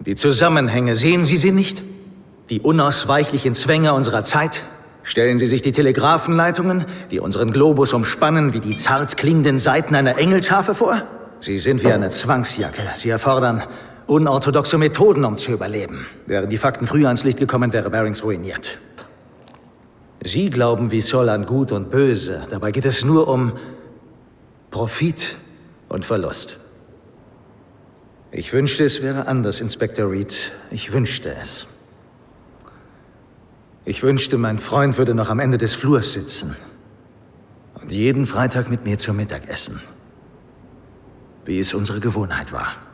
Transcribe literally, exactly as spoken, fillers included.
Die Zusammenhänge, sehen Sie sie nicht? Die unausweichlichen Zwänge unserer Zeit? Stellen Sie sich die Telegrafenleitungen, die unseren Globus umspannen, wie die zart klingenden Saiten einer Engelsharfe vor? Sie sind wie eine Zwangsjacke. Sie erfordern unorthodoxe Methoden, um zu überleben. Wären die Fakten früher ans Licht gekommen, wäre Barings ruiniert. Sie glauben wie Sol an Gut und Böse. Dabei geht es nur um Profit und Verlust. Ich wünschte, es wäre anders, Inspektor Reed. Ich wünschte es. Ich wünschte, mein Freund würde noch am Ende des Flurs sitzen und jeden Freitag mit mir zum Mittag essen, wie es unsere Gewohnheit war.